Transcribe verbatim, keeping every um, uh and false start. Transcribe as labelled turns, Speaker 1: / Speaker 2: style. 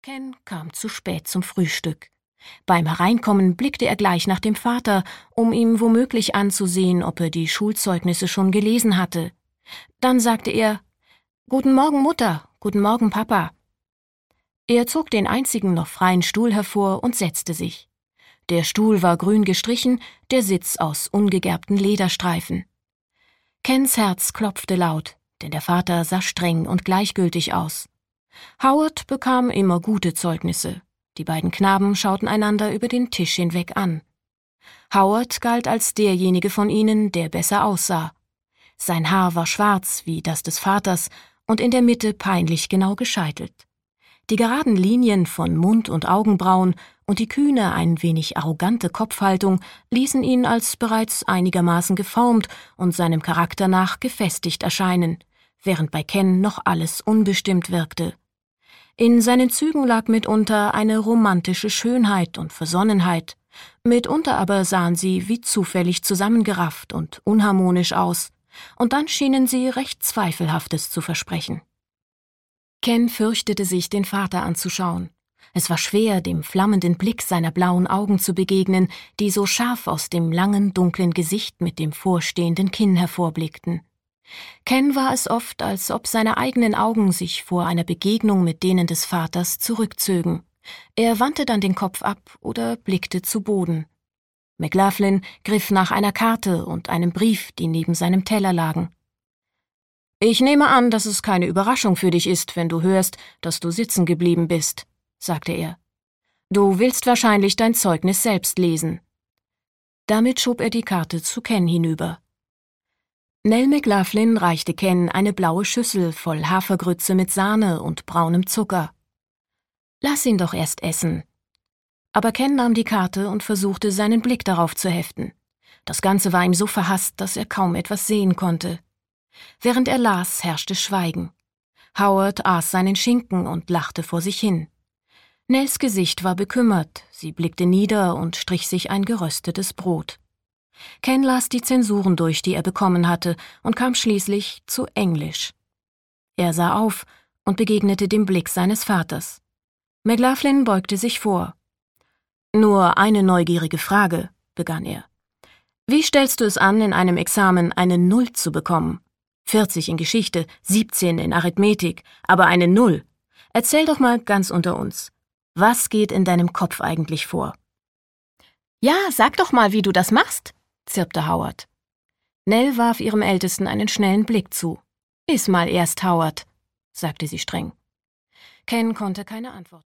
Speaker 1: Ken kam zu spät zum Frühstück. Beim Hereinkommen blickte er gleich nach dem Vater, um ihm womöglich anzusehen, ob er die Schulzeugnisse schon gelesen hatte. Dann sagte er: »Guten Morgen, Mutter. Guten Morgen, Papa.« Er zog den einzigen noch freien Stuhl hervor und setzte sich. Der Stuhl war grün gestrichen, der Sitz aus ungegerbten Lederstreifen. Kens Herz klopfte laut, denn der Vater sah streng und gleichgültig aus. Howard bekam immer gute Zeugnisse. Die beiden Knaben schauten einander über den Tisch hinweg an. Howard galt als derjenige von ihnen, der besser aussah. Sein Haar war schwarz wie das des Vaters und in der Mitte peinlich genau gescheitelt. Die geraden Linien von Mund- und Augenbrauen und die kühne, ein wenig arrogante Kopfhaltung ließen ihn als bereits einigermaßen geformt und seinem Charakter nach gefestigt erscheinen, während bei Ken noch alles unbestimmt wirkte. In seinen Zügen lag mitunter eine romantische Schönheit und Versonnenheit, mitunter aber sahen sie wie zufällig zusammengerafft und unharmonisch aus, und dann schienen sie recht Zweifelhaftes zu versprechen. Ken fürchtete sich, den Vater anzuschauen. Es war schwer, dem flammenden Blick seiner blauen Augen zu begegnen, die so scharf aus dem langen, dunklen Gesicht mit dem vorstehenden Kinn hervorblickten. Ken war es oft, als ob seine eigenen Augen sich vor einer Begegnung mit denen des Vaters zurückzögen. Er wandte dann den Kopf ab oder blickte zu Boden. McLaughlin griff nach einer Karte und einem Brief, die neben seinem Teller lagen. »Ich nehme an, dass es keine Überraschung für dich ist, wenn du hörst, dass du sitzen geblieben bist«, sagte er. »Du willst wahrscheinlich dein Zeugnis selbst lesen.« Damit schob er die Karte zu Ken hinüber. Nell McLaughlin reichte Ken eine blaue Schüssel voll Hafergrütze mit Sahne und braunem Zucker. »Lass ihn doch erst essen.« Aber Ken nahm die Karte und versuchte, seinen Blick darauf zu heften. Das Ganze war ihm so verhasst, dass er kaum etwas sehen konnte. Während er las, herrschte Schweigen. Howard aß seinen Schinken und lachte vor sich hin. Nells Gesicht war bekümmert, sie blickte nieder und strich sich ein geröstetes Brot. Ken las die Zensuren durch, die er bekommen hatte, und kam schließlich zu Englisch. Er sah auf und begegnete dem Blick seines Vaters. McLaughlin beugte sich vor. »Nur eine neugierige Frage«, begann er. »Wie stellst du es an, in einem Examen eine Null zu bekommen? vierzig in Geschichte, siebzehn in Arithmetik, aber eine Null. Erzähl doch mal ganz unter uns. Was geht in deinem Kopf eigentlich vor?« »Ja, sag doch mal, wie du das machst«, zirpte Howard. Nell warf ihrem Ältesten einen schnellen Blick zu. »Iss mal erst, Howard«, sagte sie streng. Ken konnte keine Antwort.